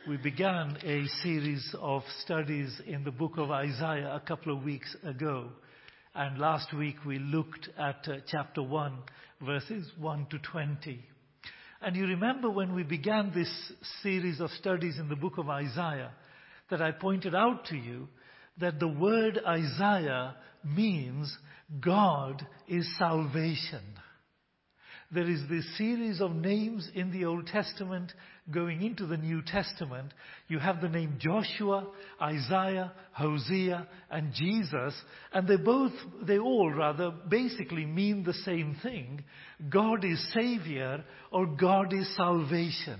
We began a series of studies in the book of Isaiah a couple of weeks ago. And last week we looked at chapter 1, verses 1 to 20. And you remember when we began this series of studies in the book of Isaiah, that I pointed out to you that the word Isaiah means God is salvation. There is this series of names in the Old Testament going into the New Testament. You have the name Joshua, Isaiah, Hosea, and Jesus, and they all basically mean the same thing. God is Savior or God is salvation.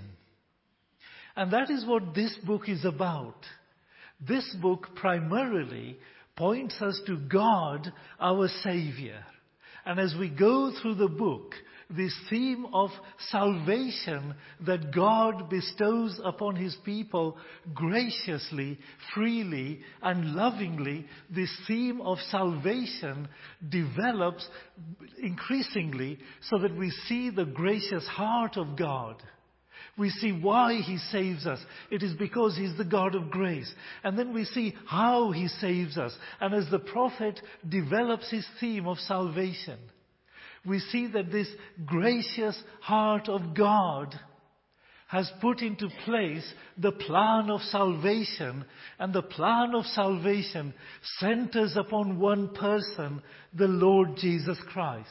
And that is what this book is about. This book primarily points us to God, our Savior. And as we go through the book, this theme of salvation that God bestows upon His people graciously, freely, and lovingly, this theme of salvation develops increasingly so that we see the gracious heart of God. We see why He saves us. It is because He's the God of grace. And then we see how He saves us. And as the prophet develops his theme of salvation, we see that this gracious heart of God has put into place the plan of salvation. And the plan of salvation centers upon one person, the Lord Jesus Christ.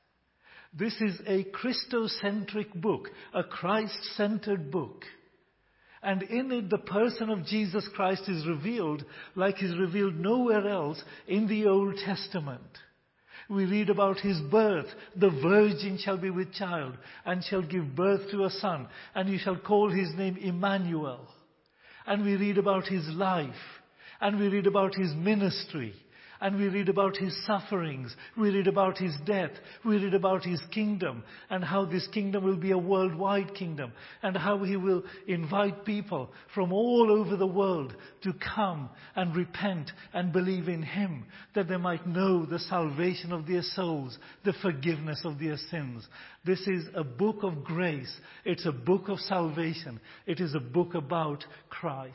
This is a Christocentric book, a Christ-centered book. And in it, the person of Jesus Christ is revealed like He's revealed nowhere else in the Old Testament. We read about His birth. The virgin shall be with child and shall give birth to a son, and you shall call His name Emmanuel. And we read about His life, and we read about His ministry, and we read about His sufferings, we read about His death, we read about His kingdom, and how this kingdom will be a worldwide kingdom, and how He will invite people from all over the world to come and repent and believe in Him, that they might know the salvation of their souls, the forgiveness of their sins. This is a book of grace. It's a book of salvation. It is a book about Christ.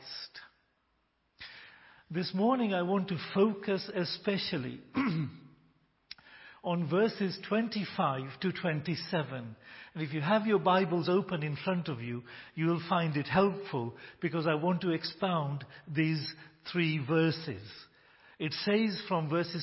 This morning I want to focus especially on verses 25 to 27. And if you have your Bibles open in front of you, you will find it helpful because I want to expound these three verses. It says from verses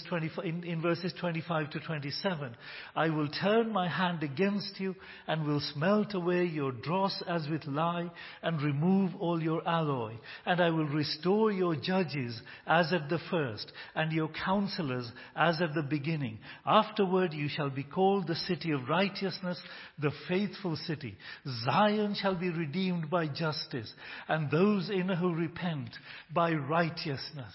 25 to 27, I will turn my hand against you and will smelt away your dross as with lye and remove all your alloy. And I will restore your judges as at the first and your counselors as at the beginning. Afterward you shall be called the city of righteousness, the faithful city. Zion shall be redeemed by justice, and those in her who repent by righteousness.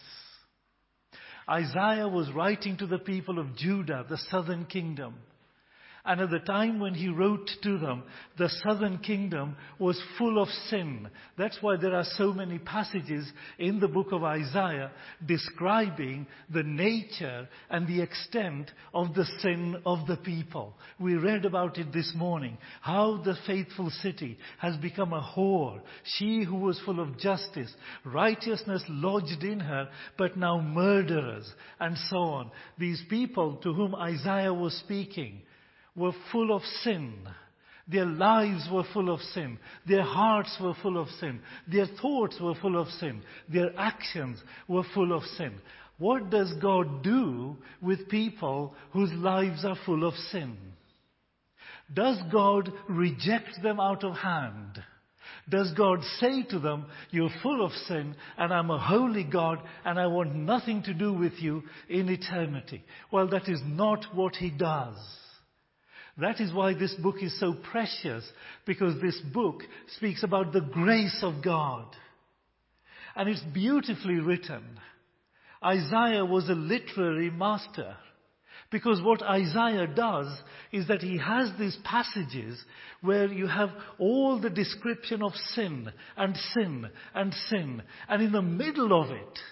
Isaiah was writing to the people of Judah, the southern kingdom. And at the time when he wrote to them, the southern kingdom was full of sin. That's why there are so many passages in the book of Isaiah describing the nature and the extent of the sin of the people. We read about it this morning, how the faithful city has become a whore. She who was full of justice, righteousness lodged in her, but now murderers, and so on. These people to whom Isaiah was speaking were full of sin. Their lives were full of sin. Their hearts were full of sin. Their thoughts were full of sin. Their actions were full of sin. What does God do with people whose lives are full of sin? Does God reject them out of hand? Does God say to them, you're full of sin and I'm a holy God and I want nothing to do with you in eternity? Well, that is not what He does. That is why this book is so precious, because this book speaks about the grace of God. And it's beautifully written. Isaiah was a literary master, because what Isaiah does is that he has these passages where you have all the description of sin and sin and sin. And in the middle of it,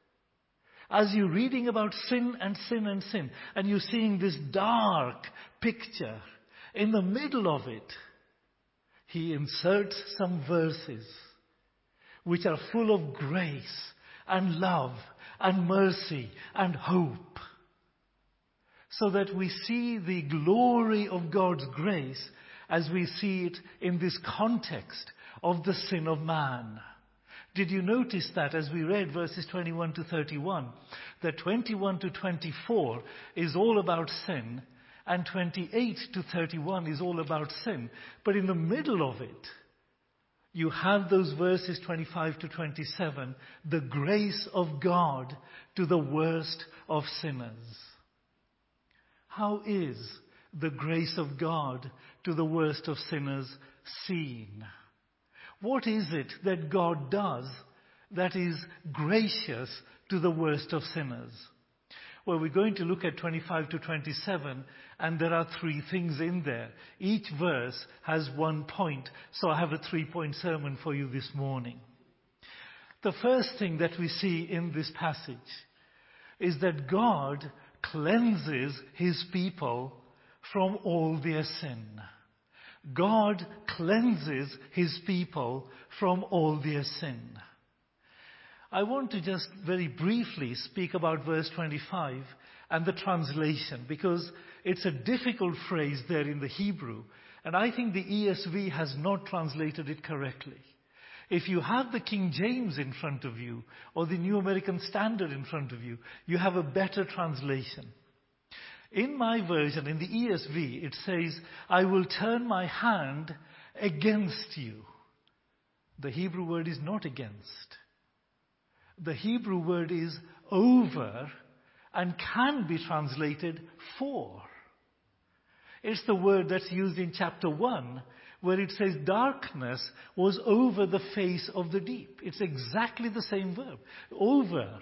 as you're reading about sin and sin and sin, and you're seeing this dark picture, in the middle of it, he inserts some verses which are full of grace and love and mercy and hope. So that we see the glory of God's grace as we see it in this context of the sin of man. Did you notice that as we read verses 21 to 31, that 21 to 24 is all about sin, and 28 to 31 is all about sin. But in the middle of it, you have those verses 25 to 27, the grace of God to the worst of sinners. How is the grace of God to the worst of sinners seen? What is it that God does that is gracious to the worst of sinners? Well, we're going to look at 25 to 27, and there are 3 things in there. Each verse has 1 point, so I have a 3-point sermon for you this morning. The first thing that we see in this passage is that God cleanses his people from all their sin. God cleanses his people from all their sin. I want to just very briefly speak about verse 25 and the translation, because it's a difficult phrase there in the Hebrew, and I think the ESV has not translated it correctly. If you have the King James in front of you, or the New American Standard in front of you, you have a better translation. In my version, in the ESV, it says, "I will turn my hand against you." The Hebrew word is not against. The Hebrew word is over and can be translated for. It's the word that's used in chapter 1, where it says darkness was over the face of the deep. It's exactly the same verb, over.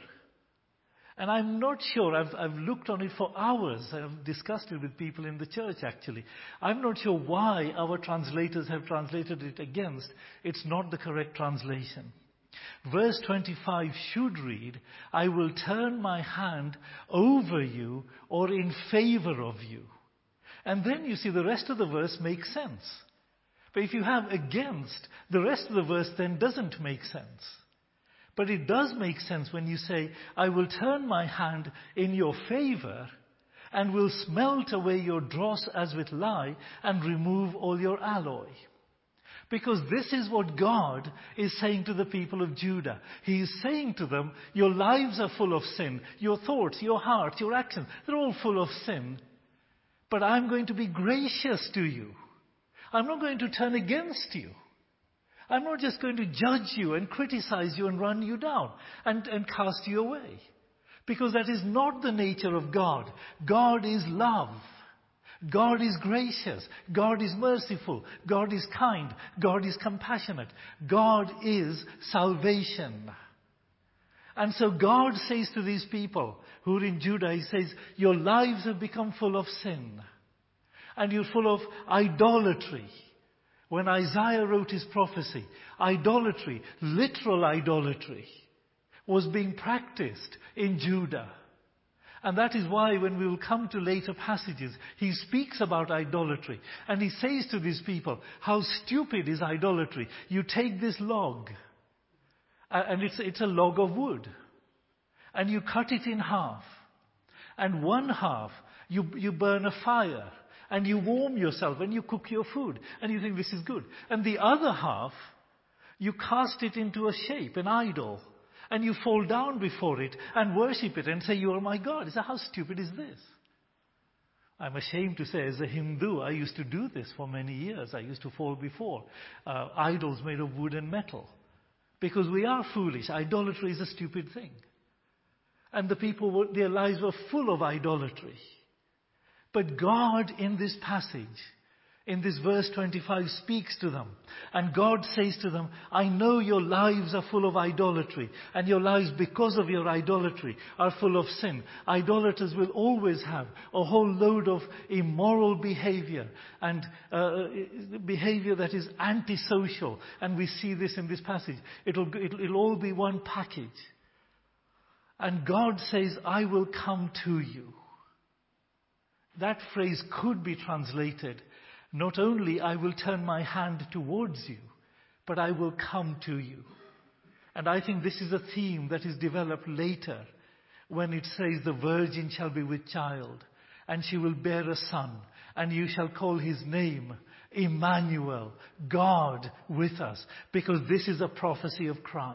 And I'm not sure, I've looked on it for hours. I've discussed it with people in the church actually. I'm not sure why our translators have translated it against. It's not the correct translation. Verse 25 should read, "I will turn my hand over you or in favor of you." And then you see the rest of the verse makes sense. But if you have against, the rest of the verse then doesn't make sense. But it does make sense when you say, "I will turn my hand in your favor and will smelt away your dross as with lye and remove all your alloy." Because this is what God is saying to the people of Judah. He is saying to them, your lives are full of sin. Your thoughts, your heart, your actions, they're all full of sin. But I'm going to be gracious to you. I'm not going to turn against you. I'm not just going to judge you and criticize you and run you down and cast you away. Because that is not the nature of God. God is love. God is gracious. God is merciful. God is kind. God is compassionate. God is salvation. And so God says to these people who are in Judah, he says, your lives have become full of sin. And you're full of idolatry. When Isaiah wrote his prophecy, idolatry, literal idolatry, was being practiced in Judah. And that is why when we will come to later passages, he speaks about idolatry. And he says to these people, how stupid is idolatry? You take this log, and it's a log of wood, and you cut it in half. And one half, you burn a fire, and you warm yourself, and you cook your food, and you think this is good. And the other half, you cast it into a shape, an idol. And you fall down before it and worship it and say, you are my God. He said, how stupid is this? I'm ashamed to say, as a Hindu, I used to do this for many years. I used to fall before idols made of wood and metal. Because we are foolish. Idolatry is a stupid thing. And the people, their lives were full of idolatry. But God, in this passage, in this verse 25, speaks to them. And God says to them, I know your lives are full of idolatry. And your lives, because of your idolatry, are full of sin. Idolaters will always have a whole load of immoral behavior. And behavior that is antisocial. And we see this in this passage. It'll all be one package. And God says, I will come to you. That phrase could be translated, not only I will turn my hand towards you, but I will come to you. And I think this is a theme that is developed later when it says the virgin shall be with child and she will bear a son and you shall call his name Emmanuel, God with us, because this is a prophecy of Christ.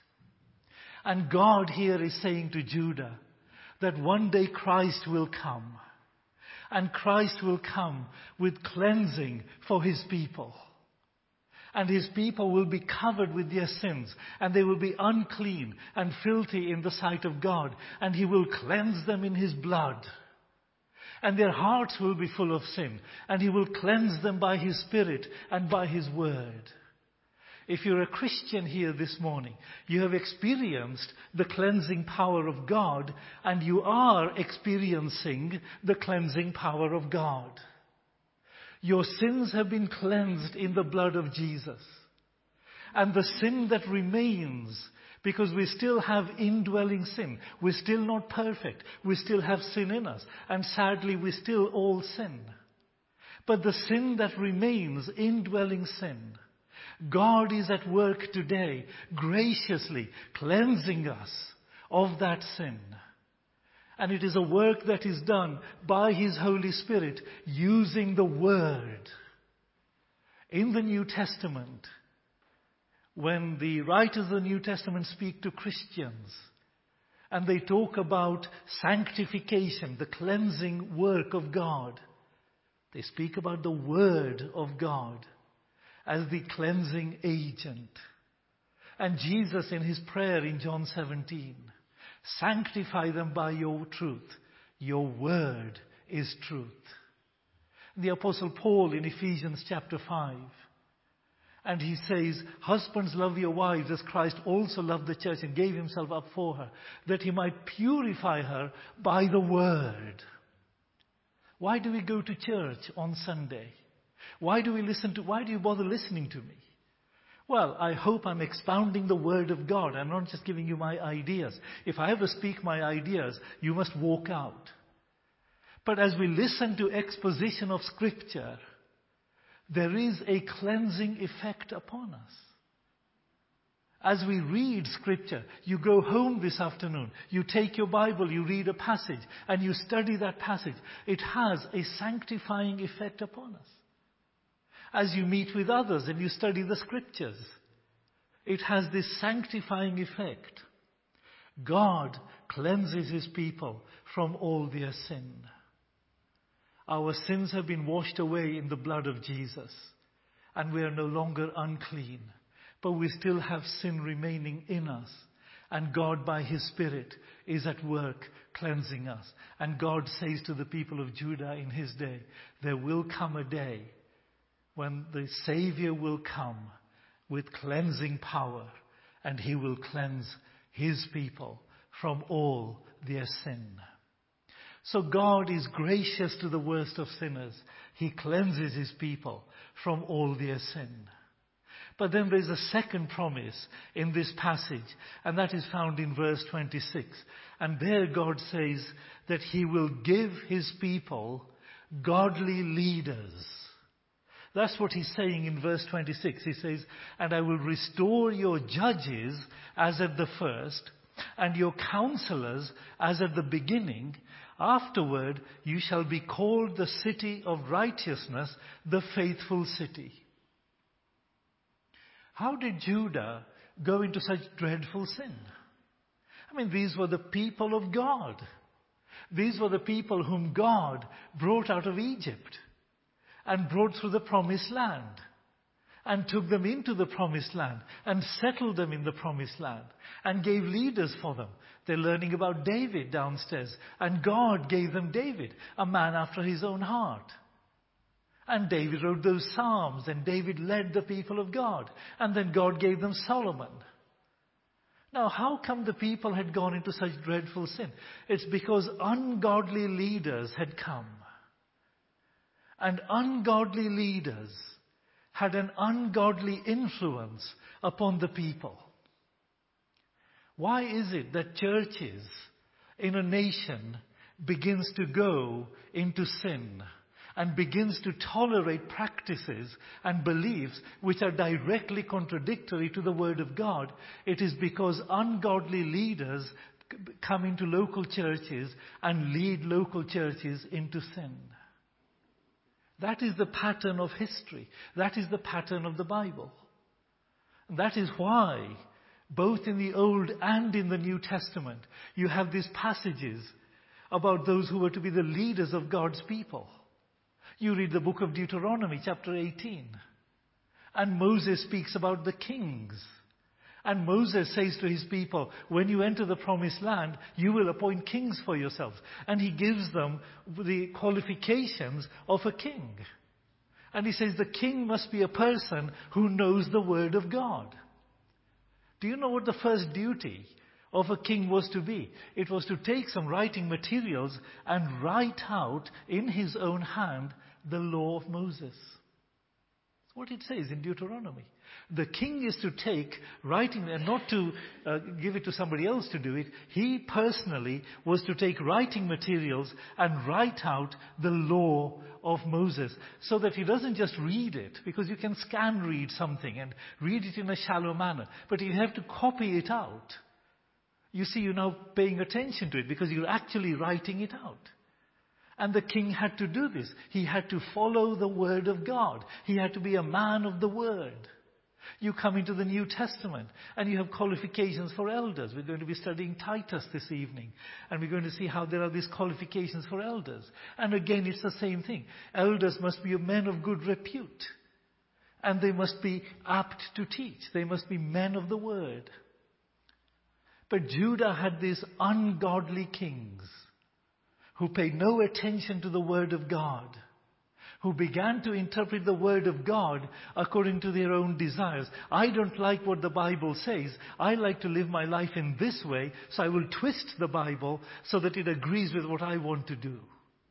And God here is saying to Judah that one day Christ will come, and Christ will come with cleansing for his people. And his people will be covered with their sins, and they will be unclean and filthy in the sight of God, and he will cleanse them in his blood. And their hearts will be full of sin, and he will cleanse them by his Spirit and by his word. If you're a Christian here this morning, you have experienced the cleansing power of God, and you are experiencing the cleansing power of God. Your sins have been cleansed in the blood of Jesus. And the sin that remains, because we still have indwelling sin, we're still not perfect, we still have sin in us, and sadly we still all sin. But the sin that remains, indwelling sin, God is at work today, graciously cleansing us of that sin. And it is a work that is done by his Holy Spirit using the Word. In the New Testament, when the writers of the New Testament speak to Christians and they talk about sanctification, the cleansing work of God, they speak about the Word of God as the cleansing agent. And Jesus in his prayer in John 17, sanctify them by your truth. Your word is truth. The Apostle Paul in Ephesians chapter 5, and he says, husbands, love your wives as Christ also loved the church and gave himself up for her, that he might purify her by the word. Why do we go to church on Sunday? Why do you bother listening to me? Well, I hope I'm expounding the Word of God. I'm not just giving you my ideas. If I ever speak my ideas, you must walk out. But as we listen to exposition of Scripture, there is a cleansing effect upon us. As we read Scripture, you go home this afternoon, you take your Bible, you read a passage, and you study that passage. It has a sanctifying effect upon us. As you meet with others and you study the Scriptures, it has this sanctifying effect. God cleanses his people from all their sin. Our sins have been washed away in the blood of Jesus, and we are no longer unclean, but we still have sin remaining in us. And God by his Spirit is at work cleansing us. And God says to the people of Judah in his day, there will come a day when the Savior will come with cleansing power, and he will cleanse his people from all their sin. So God is gracious to the worst of sinners. He cleanses his people from all their sin. But then there's a second promise in this passage, and that is found in verse 26. And there God says that he will give his people godly leaders. That's what he's saying in verse 26. He says, and I will restore your judges as at the first, and your counselors as at the beginning. Afterward, you shall be called the city of righteousness, the faithful city. How did Judah go into such dreadful sin? I mean, these were the people of God. These were the people whom God brought out of Egypt and brought through the promised land and took them into the promised land and settled them in the promised land and gave leaders for them. They're learning about David downstairs, and God gave them David, a man after his own heart. And David wrote those Psalms, and David led the people of God, and then God gave them Solomon. Now, how come the people had gone into such dreadful sin? It's because ungodly leaders had come. And ungodly leaders had an ungodly influence upon the people. Why is it that churches in a nation begins to go into sin? and begins to tolerate practices and beliefs which are directly contradictory to the Word of God, it is because ungodly leaders come into local churches and lead local churches into sin. That is the pattern of history. That is the pattern of the Bible. And that is why, both in the Old and in the New Testament, you have these passages about those who were to be the leaders of God's people. You read the book of Deuteronomy, chapter 18. And Moses speaks about the kings. And Moses says to his people, when you enter the promised land, you will appoint kings for yourselves. And he gives them the qualifications of a king. And he says the king must be a person who knows the word of God. Do you know what the first duty of a king was to be? It was to take some writing materials and write out in his own hand the law of Moses. That's what it says in Deuteronomy. The king is to take writing and not to give it to somebody else to do it. He personally was to take writing materials and write out the law of Moses, so that he doesn't just read it, because you can scan read something and read it in a shallow manner, but you have to copy it out. You see, you're now paying attention to it because you're actually writing it out. And the king had to do this. He had to follow the word of God. He had to be a man of the word. You come into the New Testament and you have qualifications for elders. We're going to be studying Titus this evening, and we're going to see how there are these qualifications for elders. And again, it's the same thing. Elders must be men of good repute, and they must be apt to teach. They must be men of the word. But Judah had these ungodly kings who paid no attention to the word of God, who began to interpret the word of God according to their own desires. I don't like what the Bible says. I like to live my life in this way, so I will twist the Bible so that it agrees with what I want to do.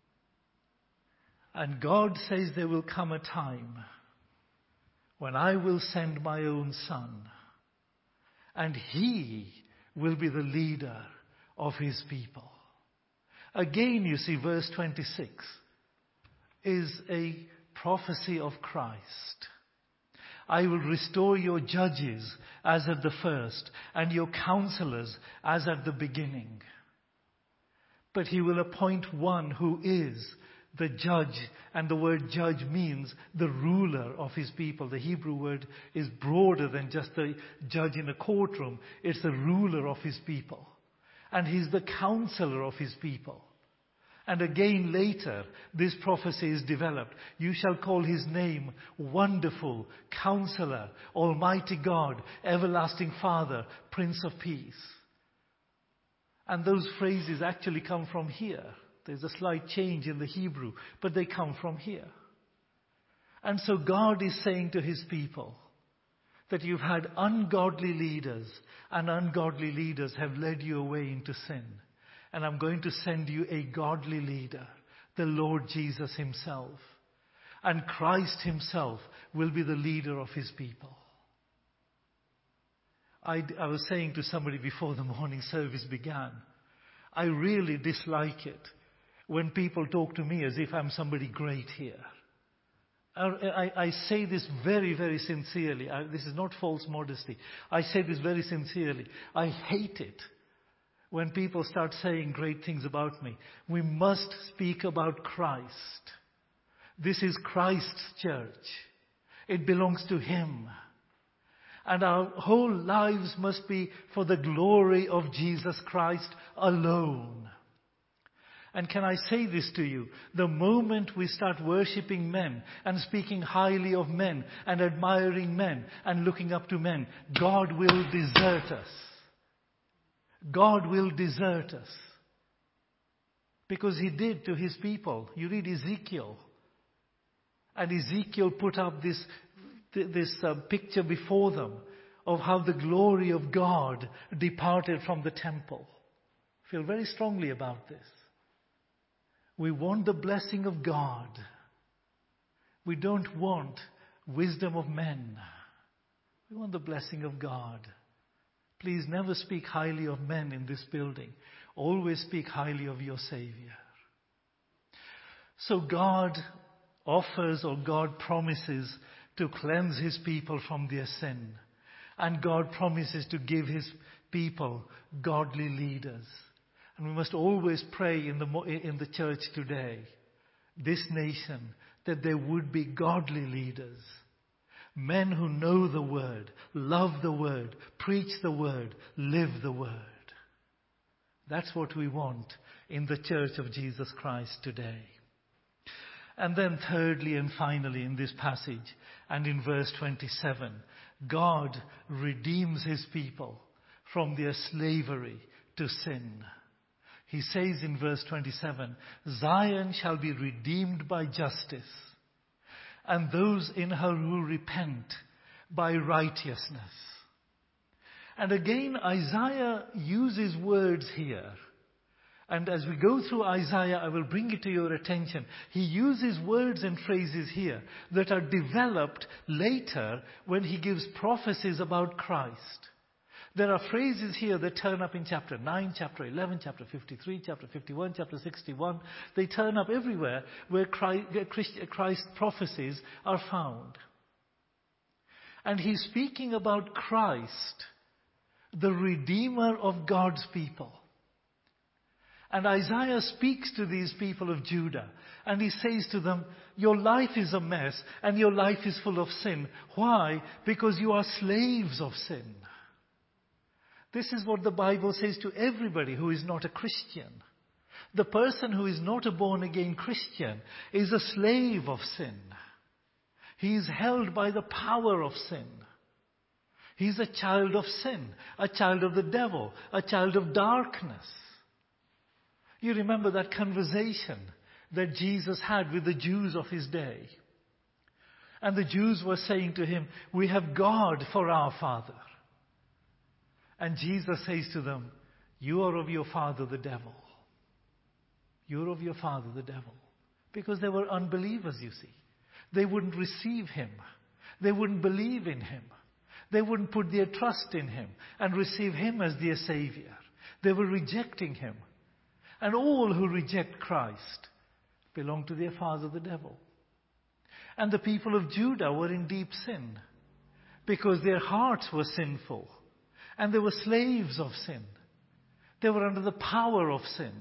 And God says there will come a time when I will send my own son, and he will be the leader of his people. Again, you see, verse 26 is a prophecy of Christ. I will restore your judges as at the first, and your counselors as at the beginning. But he will appoint one who is the judge, and the word judge means the ruler of his people. The Hebrew word is broader than just the judge in a courtroom. It's the ruler of his people. And he's the counselor of his people. And again later, this prophecy is developed. You shall call his name Wonderful, Counselor, Almighty God, Everlasting Father, Prince of Peace. And those phrases actually come from here. There's a slight change in the Hebrew, but they come from here. And so God is saying to his people that you've had ungodly leaders, and ungodly leaders have led you away into sin. And I'm going to send you a godly leader, the Lord Jesus himself. And Christ himself will be the leader of his people. I was saying to somebody before the morning service began, I really dislike it when people talk to me as if I'm somebody great here. I say this very, very sincerely. This is not false modesty. I say this very sincerely. I hate it when people start saying great things about me. We must speak about Christ. This is Christ's church. It belongs to him. And our whole lives must be for the glory of Jesus Christ alone. And can I say this to you? The moment we start worshipping men and speaking highly of men and admiring men and looking up to men, God will desert us. God will desert us. Because he did to his people. You read Ezekiel. And Ezekiel put up this picture before them of how the glory of God departed from the temple. I feel very strongly about this. We want the blessing of God. We don't want wisdom of men. We want the blessing of God. Please never speak highly of men in this building. Always speak highly of your Savior. So God offers or God promises to cleanse his people from their sin. And God promises to give his people godly leaders. And we must always pray in the church today, this nation, that there would be godly leaders. Men who know the word, love the word, preach the word, live the word. That's what we want in the church of Jesus Christ today. And then thirdly and finally in this passage and in verse 27, God redeems his people from their slavery to sin. He says in verse 27, Zion shall be redeemed by justice, and those in her who repent by righteousness. And again, Isaiah uses words here. And as we go through Isaiah, I will bring it to your attention. He uses words and phrases here that are developed later when he gives prophecies about Christ. There are phrases here that turn up in chapter 9, chapter 11, chapter 53, chapter 51, chapter 61. They turn up everywhere where Christ's prophecies are found. And he's speaking about Christ, the Redeemer of God's people. And Isaiah speaks to these people of Judah, and he says to them, your life is a mess, and your life is full of sin. Why? Because you are slaves of sin. This is what the Bible says to everybody who is not a Christian. The person who is not a born-again Christian is a slave of sin. He is held by the power of sin. He's a child of sin, a child of the devil, a child of darkness. You remember that conversation that Jesus had with the Jews of his day. And the Jews were saying to him, we have God for our father. And Jesus says to them, you are of your father the devil. You're of your father the devil. Because they were unbelievers, you see. They wouldn't receive him. They wouldn't believe in him. They wouldn't put their trust in him and receive him as their Savior. They were rejecting him. And all who reject Christ belong to their father the devil. And the people of Judah were in deep sin because their hearts were sinful. And they were slaves of sin. They were under the power of sin.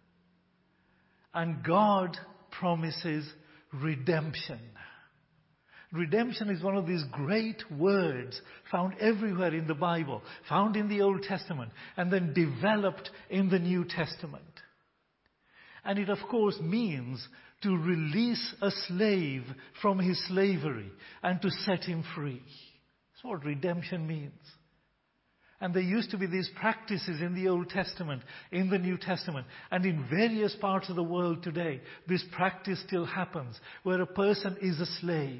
And God promises redemption. Redemption is one of these great words found everywhere in the Bible, found in the Old Testament, and then developed in the New Testament. And it, of course, means to release a slave from his slavery and to set him free. That's what redemption means. And there used to be these practices in the Old Testament, in the New Testament, and in various parts of the world today. This practice still happens, where a person is a slave.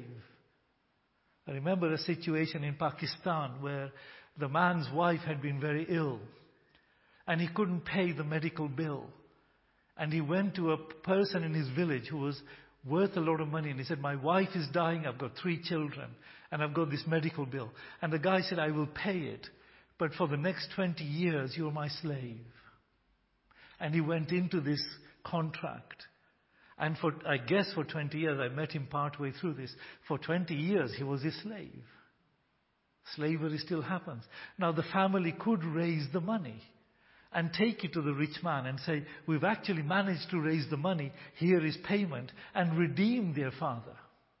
I remember a situation in Pakistan where the man's wife had been very ill, and he couldn't pay the medical bill. And he went to a person in his village who was worth a lot of money, and he said, my wife is dying, I've got 3 children, and I've got this medical bill. And the guy said, I will pay it. But for the next 20 years, you're my slave. And he went into this contract. And I guess for 20 years, I met him partway through this. For 20 years, he was his slave. Slavery still happens. Now, the family could raise the money and take it to the rich man and say, we've actually managed to raise the money. Here is payment, and redeem their father.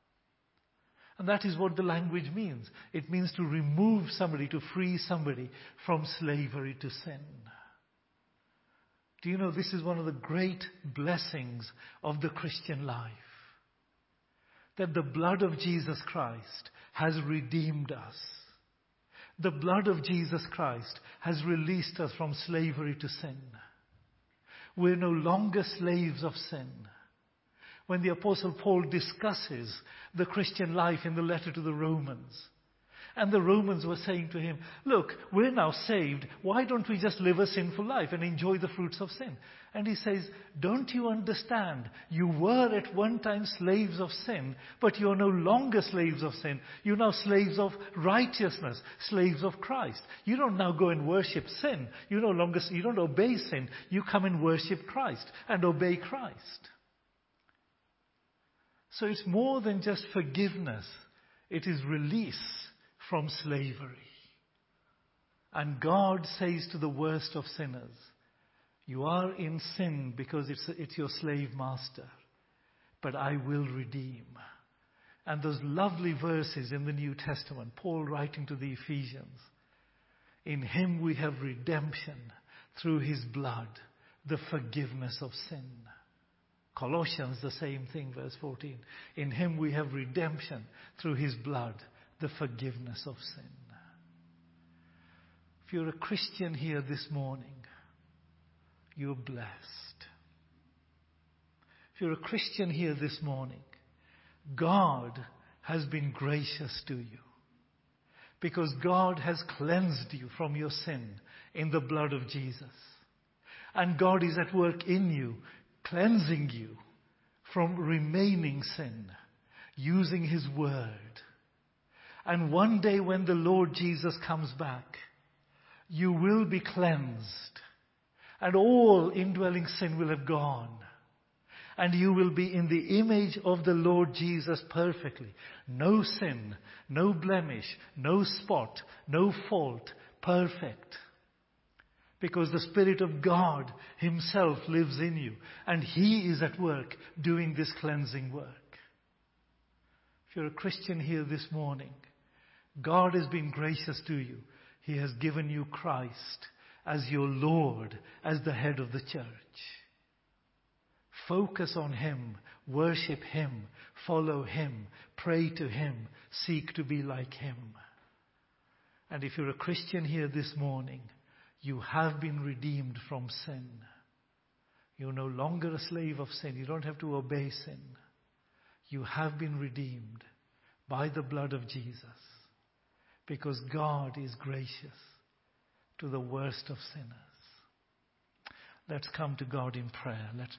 And that is what the language means. It means to remove somebody, to free somebody from slavery to sin. Do you know this is one of the great blessings of the Christian life? That the blood of Jesus Christ has redeemed us. The blood of Jesus Christ has released us from slavery to sin. We're no longer slaves of sin. When the Apostle Paul discusses the Christian life in the letter to the Romans, and the Romans were saying to him, look, we're now saved. Why don't we just live a sinful life and enjoy the fruits of sin? And he says, don't you understand? You were at one time slaves of sin, but you're no longer slaves of sin. You're now slaves of righteousness, slaves of Christ. You don't now go and worship sin. You don't obey sin. You come and worship Christ and obey Christ. So it's more than just forgiveness. It is release from slavery. And God says to the worst of sinners, you are in sin because it's your slave master, but I will redeem. And those lovely verses in the New Testament, Paul writing to the Ephesians, in him we have redemption through his blood, the forgiveness of sin. Colossians, the same thing, verse 14. In him we have redemption through his blood, the forgiveness of sin. If you're a Christian here this morning, you're blessed. If you're a Christian here this morning, God has been gracious to you. Because God has cleansed you from your sin in the blood of Jesus. And God is at work in you, cleansing you from remaining sin, using his word. And one day when the Lord Jesus comes back, you will be cleansed. And all indwelling sin will have gone. And you will be in the image of the Lord Jesus perfectly. No sin, no blemish, no spot, no fault, perfect. Because the Spirit of God himself lives in you. And he is at work doing this cleansing work. If you're a Christian here this morning, God has been gracious to you. He has given you Christ as your Lord, as the head of the church. Focus on him, worship him, follow him, pray to him, seek to be like him. And if you're a Christian here this morning, you have been redeemed from sin. You're no longer a slave of sin. You don't have to obey sin. You have been redeemed by the blood of Jesus. Because God is gracious to the worst of sinners. Let's come to God in prayer. Let's